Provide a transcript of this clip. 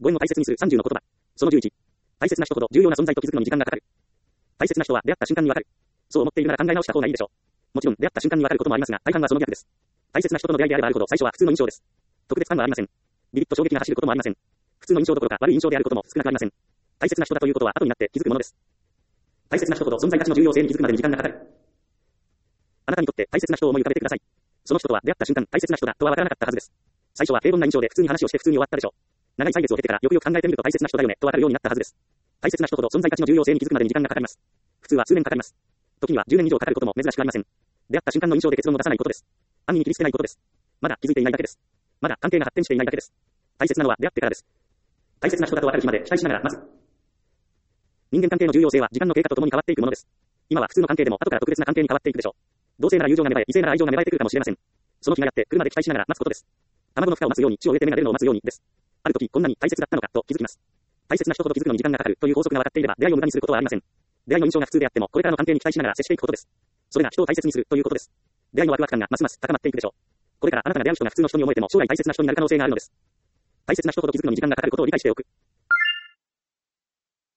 ご縁を大切にする30の言葉。その11。大切な人ほど重要な存在と気づくのに時間がかかる。大切な人は出会った瞬間にわかる。そう思っているなら考え直した方がいいでしょう。もちろん出会った瞬間にわかることもありますが、大半はその逆です。大切な人との出会いであればあるほど最初は普通の印象です。特別感はありません。ビビッと衝撃が走ることもありません。普通の印象どころか悪い印象であることも少なくありません。大切な人だということは後になって気づくものです。大切な人ほど存在価値の重要性に気づくまでに時間がかかる。あなたにとって大切な人を思い浮かべてください。その人とは出会った瞬間、大切な人だとはわからなかったはずです。最初は平凡な印象で普通に話をして普通に終わったでしょう。長い歳月を経てからよくよく考えてみると大切な人だよねとわかるようになったはずです。大切な人ほど存在価値の重要性に気づくまでに時間がかかります。普通は数年かかります。時には10年以上かかることも珍しくありません。出会った瞬間の印象で結論を出さないことです。安易に切り捨てないことです。まだ気づいていないだけです。まだ関係が発展していないだけです。大切なのは出会ってからです。大切な人だとわかる日まで期待しながら待つ。人間関係の重要性は時間の経過とともに変わっていくものです。今は普通の関係でも後から特別な関係に変わっていくでしょう。同性なら友情が芽生え、異性なら愛情が芽生えてくるかもしれません。その日がやって来るまで期待しながら待つことです。卵の孵化を待つように地を植えて芽が出るのを待つようにです。ある時こんなに大切だったのかと気づきます。大切な人ほど気づくのに時間がかかるという法則が分かっていれば出会いを無駄にすることはありません。出会いの印象が普通であってもこれからの関係に期待しながら接していくことです。それが人を大切にするということです。出会いのワクワク感がますます高まっていくでしょう。これからあなたが出会う人が普通の人に思えても将来大切な人になる可能性があるのです。大切な人ほど気づくのに時間がかかることを理解しておく。